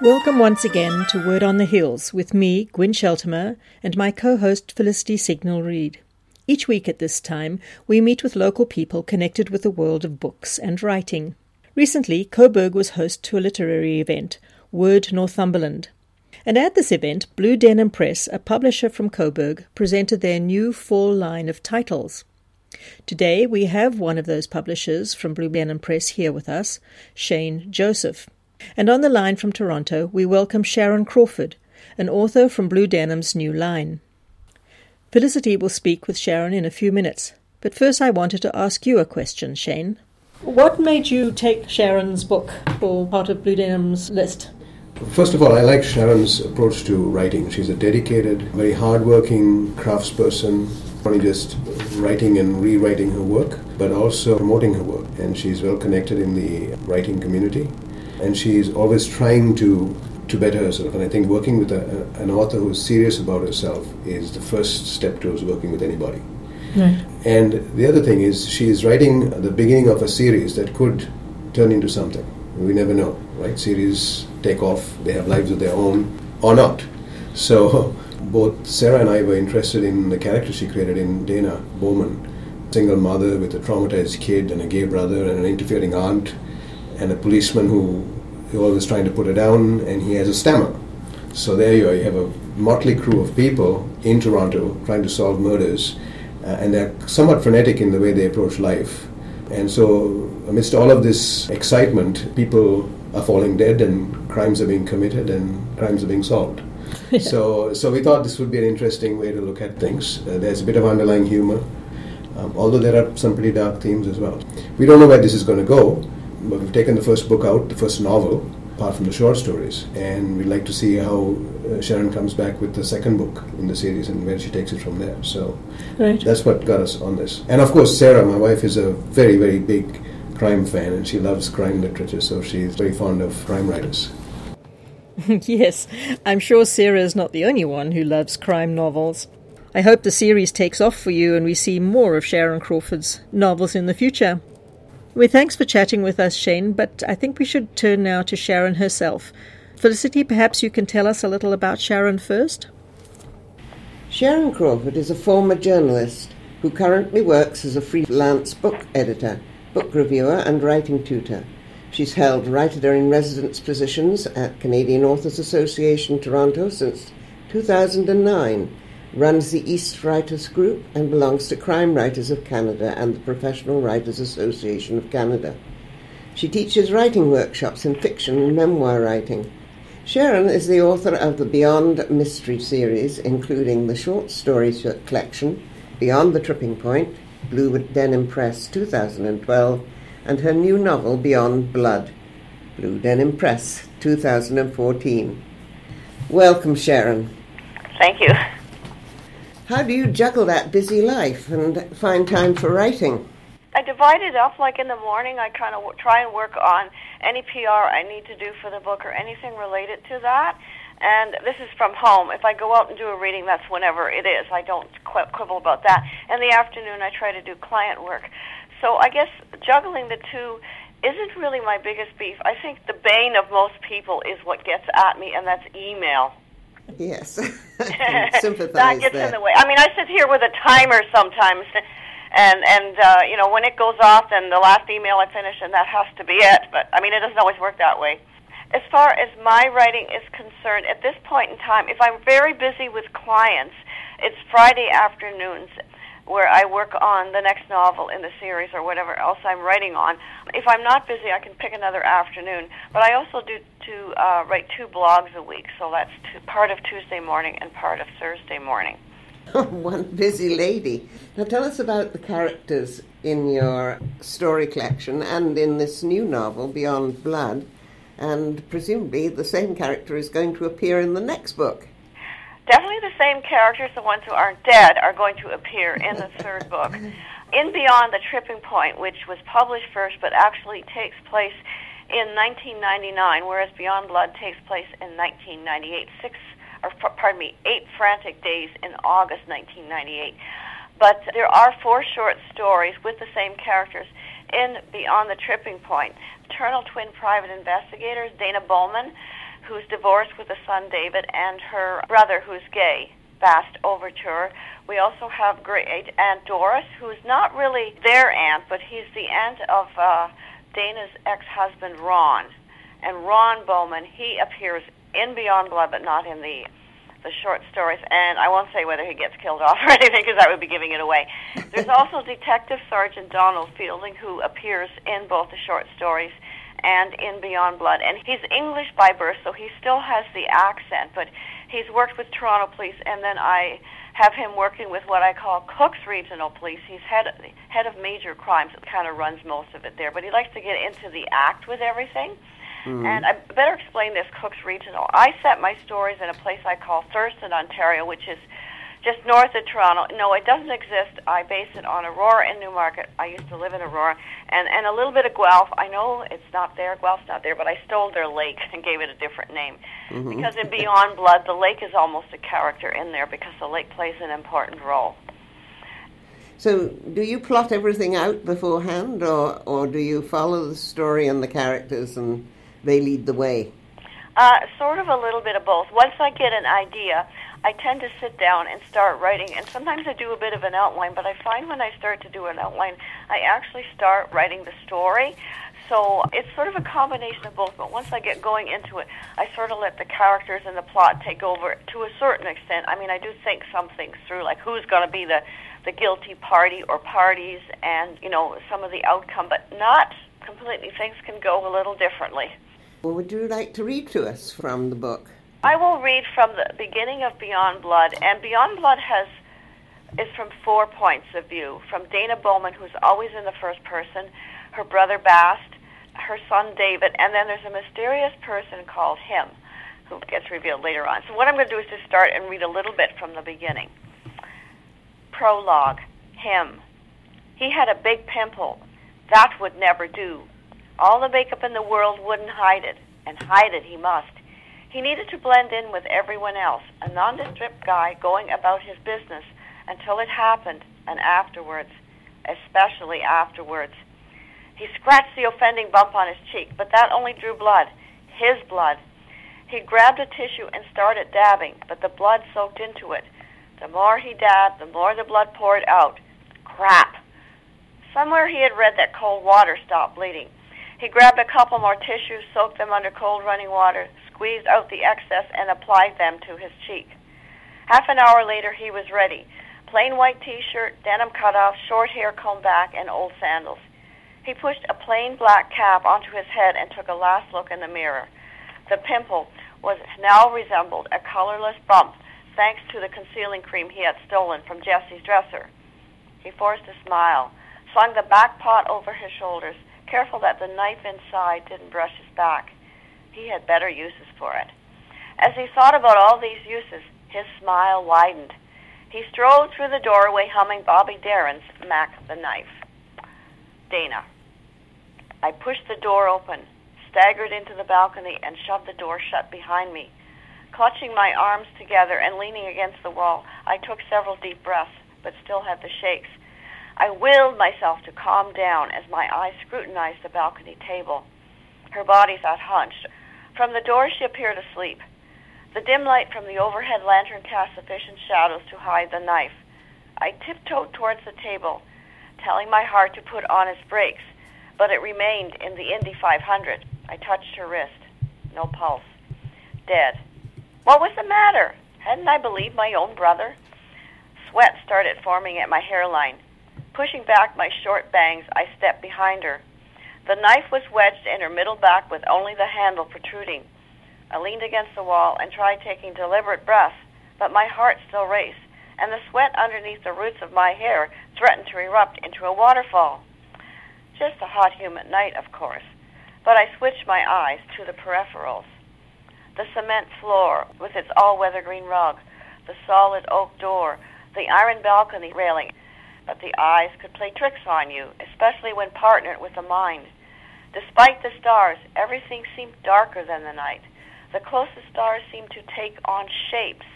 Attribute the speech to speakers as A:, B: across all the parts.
A: Welcome once again to Word on the Hills with me, Gwyn Sheltimer, and my co-host Felicity Signal-Reid. Each week at this time, we meet with local people connected with the world of books and writing. Recently, Coburg was host to a literary event, Word Northumberland. And at this event, Blue Denim Press, a publisher from Coburg, presented their new fall line of titles. Today, we have one of those publishers from Blue Denim Press here with us, Shane Joseph. And on the line from Toronto, we welcome Sharon Crawford, an author from Blue Denim's new line. Felicity will speak with Sharon in a few minutes, but first I wanted to ask you a question, Shane. What made you take Sharon's book for part of Blue Denim's list?
B: First of all, I like Sharon's approach to writing. She's a dedicated, very hardworking craftsperson, not only just writing and rewriting her work, but also promoting her work. And she's well connected in the writing community. And she's always trying to better herself. And I think working with an author who's serious about herself is the first step towards working with anybody.
A: Right.
B: And the other thing is she's writing the beginning of a series that could turn into something. We never know, right? Series take off, they have lives of their own, or not. So both Sarah and I were interested in the character she created in Dana Bowman, single mother with a traumatized kid and a gay brother and an interfering aunt, and a policeman who is always trying to put her down, and he has a stammer. So there you are, you have a motley crew of people in Toronto trying to solve murders, and they're somewhat frenetic in the way they approach life. And so amidst all of this excitement, people are falling dead and crimes are being committed and crimes are being solved. Yeah. So we thought this would be an interesting way to look at things. There's a bit of underlying humor, although there are some pretty dark themes as well. We don't know where this is going to go, but we've taken the first book out, the first novel, apart from the short stories, and we'd like to see how Sharon comes back with the second book in the series and where she takes it from there. So right. That's what got us on this. And of course, Sarah, my wife, is a very, very big crime fan, and she loves crime literature, so she's very fond of crime writers.
A: Yes, I'm sure Sarah is not the only one who loves crime novels. I hope the series takes off for you and we see more of Sharon Crawford's novels in the future. Well, thanks for chatting with us, Shane, but I think we should turn now to Sharon herself. Felicity, perhaps you can tell us a little about Sharon first?
C: Sharon Crawford is a former journalist who currently works as a freelance book editor, book reviewer and writing tutor. She's held writer-in-residence positions at Canadian Authors Association Toronto since 2009, runs the East Writers Group, and belongs to Crime Writers of Canada and the Professional Writers Association of Canada. She teaches writing workshops in fiction and memoir writing. Sharon is the author of the Beyond Mystery series, including the short story collection Beyond the Tripping Point, Blue Denim Press 2012, and her new novel Beyond Blood, Blue Denim Press 2014. Welcome, Sharon.
D: Thank you.
C: How do you juggle that busy life and find time for writing?
D: I divide it up. Like in the morning, I kind of try and work on any PR I need to do for the book or anything related to that. And this is from home. If I go out and do a reading, that's whenever it is. I don't quibble about that. In the afternoon, I try to do client work. So I guess juggling the two isn't really my biggest beef. I think the bane of most people is what gets at me, and that's email.
C: Yes, I can sympathize
D: that gets
C: there.
D: in the way. I mean, I sit here with a timer sometimes, and you know, when it goes off, then the last email I finish, and that has to be it. But I mean, it doesn't always work that way. As far as my writing is concerned, at this point in time, if I'm very busy with clients, it's Friday afternoons where I work on the next novel in the series or whatever else I'm writing on. If I'm not busy, I can pick another afternoon. But I also do write 2 blogs a week, so that's part of Tuesday morning and part of Thursday morning.
C: One busy lady. Now tell us about the characters in your story collection and in this new novel, Beyond Blood, and presumably the same character is going to appear in the next book.
D: Definitely the same characters, the ones who aren't dead, are going to appear in the third book. In Beyond the Tripping Point, which was published first but actually takes place in 1999, whereas Beyond Blood takes place in 1998. 8 frantic days in August 1998. But there are 4 short stories with the same characters in Beyond the Tripping Point. Eternal twin private investigators, Dana Bowman, who's divorced with a son, David, and her brother, who's gay, Bast Overture. We also have great Aunt Doris, who's not really their aunt, but he's the aunt of Dana's ex-husband, Ron. And Ron Bowman, he appears in Beyond Blood, but not in the short stories. And I won't say whether he gets killed off or anything, because that would be giving it away. There's also Detective Sergeant Donald Fielding, who appears in both the short stories and in Beyond Blood. And he's English by birth, so he still has the accent, but he's worked with Toronto Police, and then I have him working with what I call Cook's Regional Police. He's head of major crimes. It kind of runs most of it there, but he likes to get into the act with everything. Mm-hmm. And I better explain this Cook's Regional. I set my stories in a place I call Thurston, Ontario, which is just north of Toronto. No, it doesn't exist. I base it on Aurora and Newmarket. I used to live in Aurora. And a little bit of Guelph. I know it's not there, Guelph's not there, but I stole their lake and gave it a different name. Mm-hmm. Because in Beyond Blood, the lake is almost a character in there because the lake plays an important role.
C: So do you plot everything out beforehand, or do you follow the story and the characters and they lead the way?
D: Sort of a little bit of both. Once I get an idea, I tend to sit down and start writing, and sometimes I do a bit of an outline, but I find when I start to do an outline, I actually start writing the story. So it's sort of a combination of both, but once I get going into it, I sort of let the characters and the plot take over to a certain extent. I mean, I do think some things through, like who's going to be the guilty party or parties and, you know, some of the outcome, but not completely. Things can go a little differently.
C: Well, would you like to read to us from the book?
D: I will read from the beginning of Beyond Blood, and Beyond Blood is from 4 points of view. From Dana Bowman, who's always in the first person, her brother Bast, her son David, and then there's a mysterious person called Him, who gets revealed later on. So what I'm going to do is just start and read a little bit from the beginning. Prologue. Him. He had a big pimple. That would never do. All the makeup in the world wouldn't hide it, and hide it he must. He needed to blend in with everyone else, a nondescript guy going about his business until it happened, and afterwards, especially afterwards. He scratched the offending bump on his cheek, but that only drew blood, his blood. He grabbed a tissue and started dabbing, but the blood soaked into it. The more he dabbed, the more the blood poured out. Crap! Somewhere he had read that cold water stopped bleeding. He grabbed a couple more tissues, soaked them under cold running water, squeezed out the excess, and applied them to his cheek. Half an hour later, he was ready. Plain white T-shirt, denim cutoff, short hair combed back, and old sandals. He pushed a plain black cap onto his head and took a last look in the mirror. The pimple now resembled a colorless bump, thanks to the concealing cream he had stolen from Jessie's dresser. He forced a smile, slung the back pot over his shoulders, careful that the knife inside didn't brush his back. He had better uses for it. As he thought about all these uses, his smile widened. He strode through the doorway humming Bobby Darin's Mac the Knife. Dana. I pushed the door open, staggered into the balcony, and shoved the door shut behind me. Clutching my arms together and leaning against the wall, I took several deep breaths, but still had the shakes. I willed myself to calm down as my eyes scrutinized the balcony table. Her body sat hunched. From the door she appeared asleep. The dim light from the overhead lantern cast sufficient shadows to hide the knife. I tiptoed towards the table, telling my heart to put on its brakes, but it remained in the Indy 500. I touched her wrist. No pulse. Dead. What was the matter? Hadn't I believed my own brother? Sweat started forming at my hairline. Pushing back my short bangs, I stepped behind her. The knife was wedged in her middle back with only the handle protruding. I leaned against the wall and tried taking deliberate breaths, but my heart still raced, and the sweat underneath the roots of my hair threatened to erupt into a waterfall. Just a hot, humid night, of course, but I switched my eyes to the peripherals. The cement floor with its all-weather green rug, the solid oak door, the iron balcony railing. But the eyes could play tricks on you, especially when partnered with the mind. Despite the stars, everything seemed darker than the night. The closest stars seemed to take on shapes,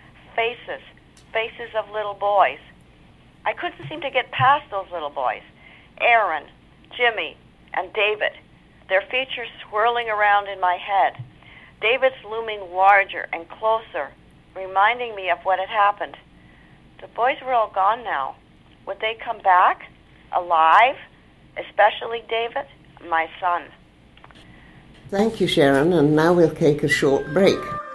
D: faces of little boys. I couldn't seem to get past those little boys. Aaron, Jimmy, and David, their features swirling around in my head. David's looming larger and closer, reminding me of what had happened. The boys were all gone now. Would they come back? Alive? Especially David, my son.
C: Thank you, Sharon, and now we'll take a short break.